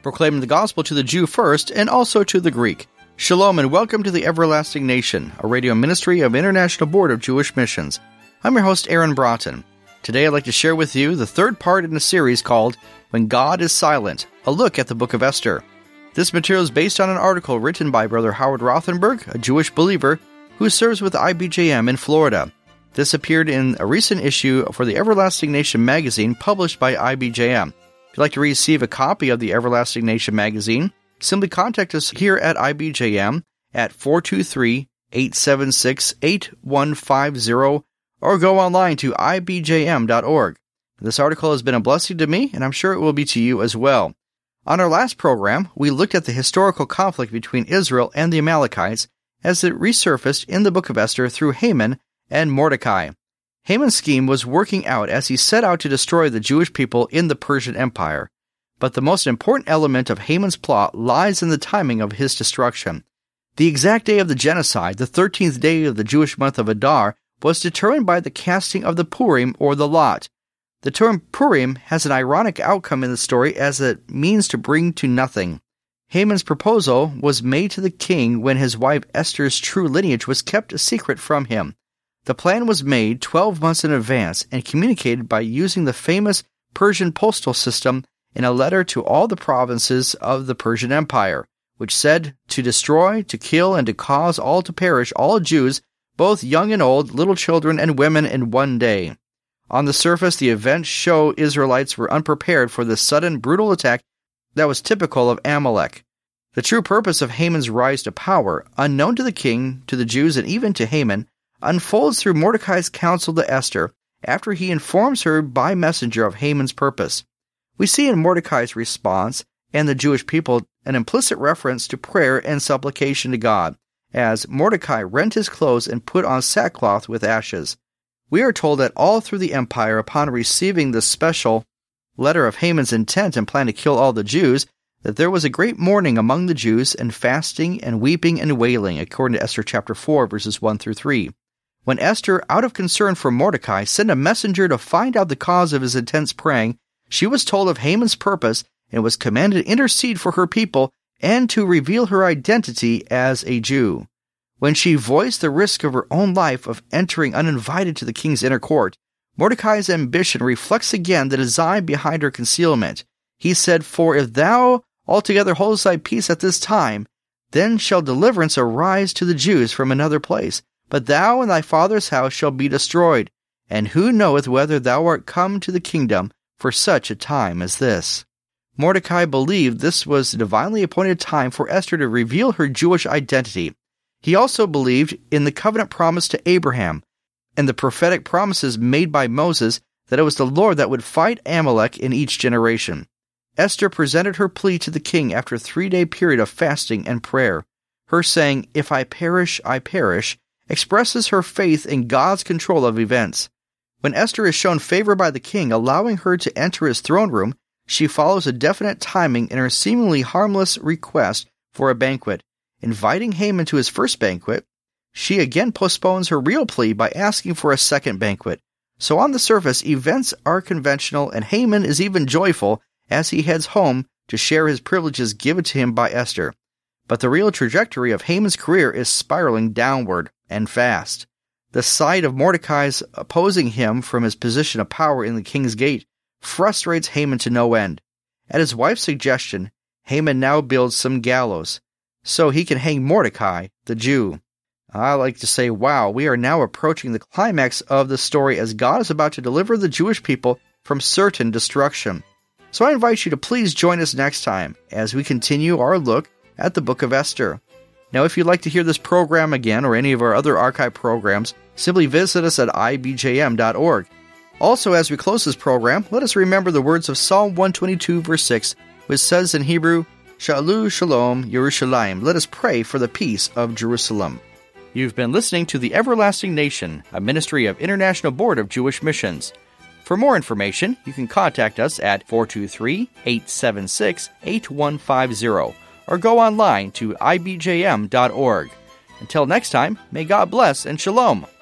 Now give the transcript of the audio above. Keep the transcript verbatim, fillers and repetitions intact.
proclaiming the gospel to the Jew first and also to the Greek. Shalom and welcome to the Everlasting Nation, a radio ministry of International Board of Jewish Missions. I'm your host, Aaron Broughton. Today I'd like to share with you the third part in a series called When God is Silent, a look at the Book of Esther. This material is based on an article written by Brother Howard Rothenberg, a Jewish believer who serves with I B J M in Florida. This appeared in a recent issue for the Everlasting Nation magazine published by I B J M. If you'd like to receive a copy of the Everlasting Nation magazine, simply contact us here at I B J M at four two three, eight seven six, eight one five zero or go online to I B J M dot org. This article has been a blessing to me, and I'm sure it will be to you as well. On our last program, we looked at the historical conflict between Israel and the Amalekites as it resurfaced in the book of Esther through Haman and Mordecai. Haman's scheme was working out as he set out to destroy the Jewish people in the Persian Empire. But the most important element of Haman's plot lies in the timing of his destruction. The exact day of the genocide, the thirteenth day of the Jewish month of Adar, was determined by the casting of the Purim or the lot. The term Purim has an ironic outcome in the story as it means to bring to nothing. Haman's proposal was made to the king when his wife Esther's true lineage was kept a secret from him. The plan was made twelve months in advance and communicated by using the famous Persian postal system in a letter to all the provinces of the Persian Empire, which said, to destroy, to kill, and to cause all to perish, all Jews, both young and old, little children and women, in one day. On the surface, the events show Israelites were unprepared for this sudden, brutal attack that was typical of Amalek. The true purpose of Haman's rise to power, unknown to the king, to the Jews, and even to Haman, unfolds through Mordecai's counsel to Esther after he informs her by messenger of Haman's purpose. We see in Mordecai's response and the Jewish people an implicit reference to prayer and supplication to God, as Mordecai rent his clothes and put on sackcloth with ashes. We are told that all through the empire, upon receiving the special letter of Haman's intent and plan to kill all the Jews, that there was a great mourning among the Jews, and fasting and weeping and wailing, according to Esther chapter four, verses one through three. When Esther, out of concern for Mordecai, sent a messenger to find out the cause of his intense praying, she was told of Haman's purpose and was commanded to intercede for her people and to reveal her identity as a Jew. When she voiced the risk of her own life of entering uninvited to the king's inner court, Mordecai's ambition reflects again the design behind her concealment. He said, "For if thou altogether holdest thy peace at this time, then shall deliverance arise to the Jews from another place. But thou and thy father's house shall be destroyed. And who knoweth whether thou art come to the kingdom for such a time as this?" Mordecai believed this was the divinely appointed time for Esther to reveal her Jewish identity. He also believed in the covenant promise to Abraham and the prophetic promises made by Moses that it was the Lord that would fight Amalek in each generation. Esther presented her plea to the king after a three-day period of fasting and prayer. Her saying, "If I perish, I perish," expresses her faith in God's control of events. When Esther is shown favor by the king, allowing her to enter his throne room, she follows a definite timing in her seemingly harmless request for a banquet. Inviting Haman to his first banquet, she again postpones her real plea by asking for a second banquet. So on the surface, events are conventional, and Haman is even joyful as he heads home to share his privileges given to him by Esther. But the real trajectory of Haman's career is spiraling downward, and fast. The sight of Mordecai's opposing him from his position of power in the king's gate frustrates Haman to no end. At his wife's suggestion, Haman now builds some gallows, so he can hang Mordecai, the Jew. I like to say, wow, we are now approaching the climax of the story as God is about to deliver the Jewish people from certain destruction. So I invite you to please join us next time as we continue our look at the book of Esther. Now, if you'd like to hear this program again or any of our other archive programs, simply visit us at I B J M dot org. Also, as we close this program, let us remember the words of Psalm one twenty-two, verse six, which says in Hebrew, Shalom Shalom Yerushalayim. Let us pray for the peace of Jerusalem. You've been listening to The Everlasting Nation, a ministry of International Board of Jewish Missions. For more information, you can contact us at four two three, eight seven six, eight one five zero or go online to I B J M dot org. Until next time, may God bless and shalom.